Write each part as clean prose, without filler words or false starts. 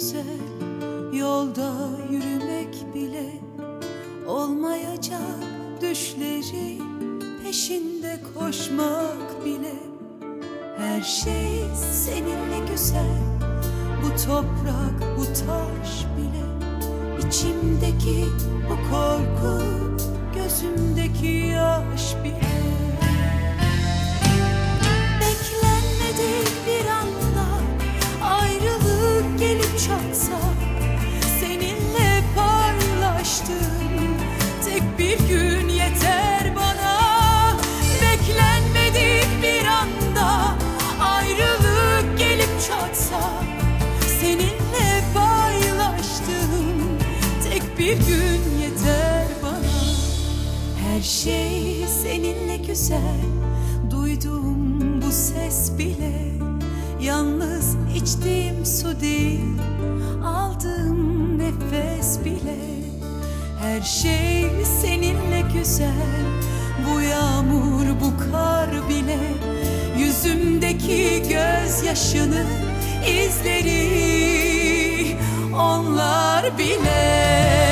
güzel. Yolda yürümek bile olmayacak, düşleri peşinde koşmak bile. Her şey seninle güzel. Bu toprak, bu taş bile, İçimdeki bu korku, gözümdeki yaş bile. Beklenmedik bir anda ayrılık gelip çatsa, seninle paylaştığım tek bir gün yeter bana. Beklenmedik bir anda ayrılık gelip çatsa, seninle paylaştığım tek bir gün yeter bana. Her şey seninle güzel. Duyduğum bu ses bile yalnız içtiğim su değil, aldığım nefes bile. Her şey seninle güzel. Bu yağmur, bu kar bile, yüzümdeki gözyaşının izleri, onlar bile.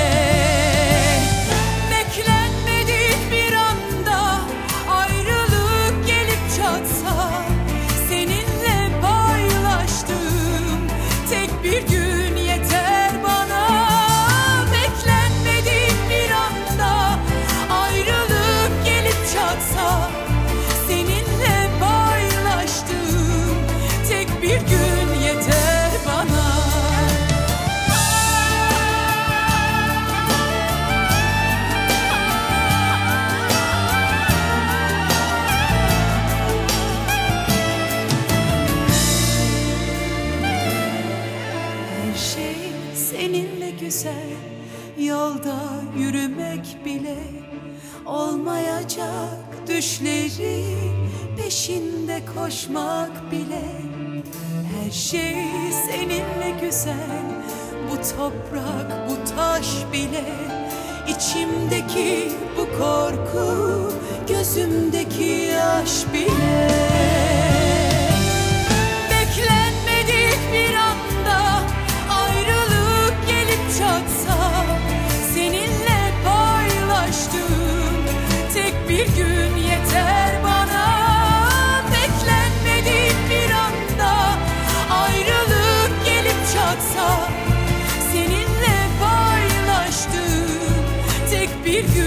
Beklenmedik bir anda ayrılık gelip çatsa, seninle paylaştığım tek bir gün yeter bana. Beklenmedik bir anda ayrılık gelip çatsa, seninle paylaştığım tek bir gün yeter bana. Her şey seninle güzel. Yolda yürümek bile olmayacak, düşleri peşinde koşmak bile. Her şey seninle güzel. Bu toprak, bu taş bile, İçimdeki bu korku, gözümdeki yaş bile. Beklenmedik bir anda ayrılık gelip çatsa, seninle paylaştığım tek bir gün yeter bana. Beklenmedik bir anda ayrılık gelip çatsa, seninle paylaştığım tek bir gün